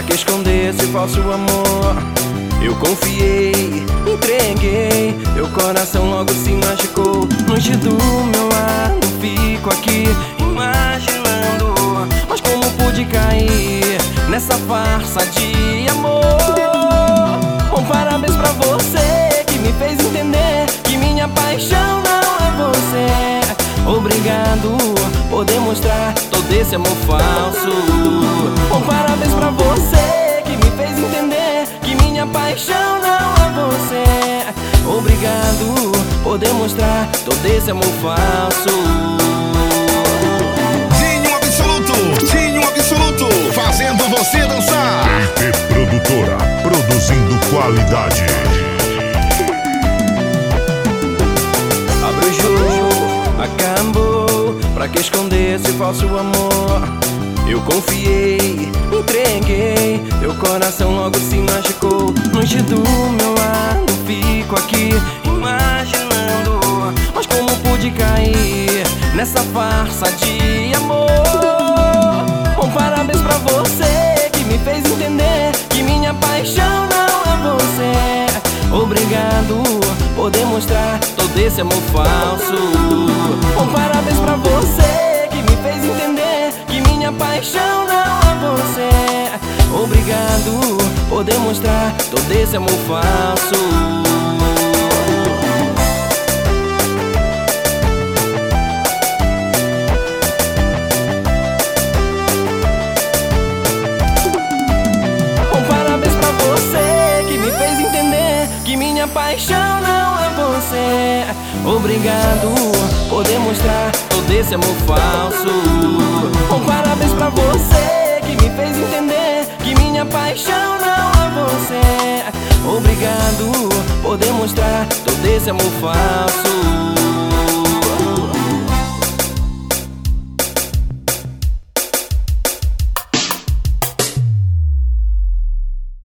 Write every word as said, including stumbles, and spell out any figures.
que esconder esse falso amor? Eu confiei, entreguei, teu coração logo se machucou. Longe do meu lado, fico aqui imaginando, mas como pude cair nessa farsa de amor? Bom, parabéns pra você que me fez entender que minha paixão não é você. Obrigado por demonstrar todo esse amor falso. Bom, parabéns pra você que me fez entender que minha paixão não é você. Obrigado por demonstrar todo esse amor falso. Dinho Absoluto, Dinho Absoluto, fazendo você dançar. E Produtora, produzindo qualidade. Abre o jogo, acabou. Pra que esconder esse falso amor? Eu confiei, entreguei, teu coração logo se machucou. Longe do meu lado, fico aqui imaginando, mas como pude cair nessa farsa de amor? Bom, parabéns pra você que me fez entender que minha paixão não é você. Obrigado por demonstrar todo esse amor falso. Bom, parabéns pra você que me fez entender que minha paixão não é você. Obrigado por demonstrar todo esse amor falso. Minha paixão não é você. Obrigado por demonstrar todo esse amor falso. Bom, parabéns pra você que me fez entender que minha paixão não é você. Obrigado por demonstrar todo esse amor falso.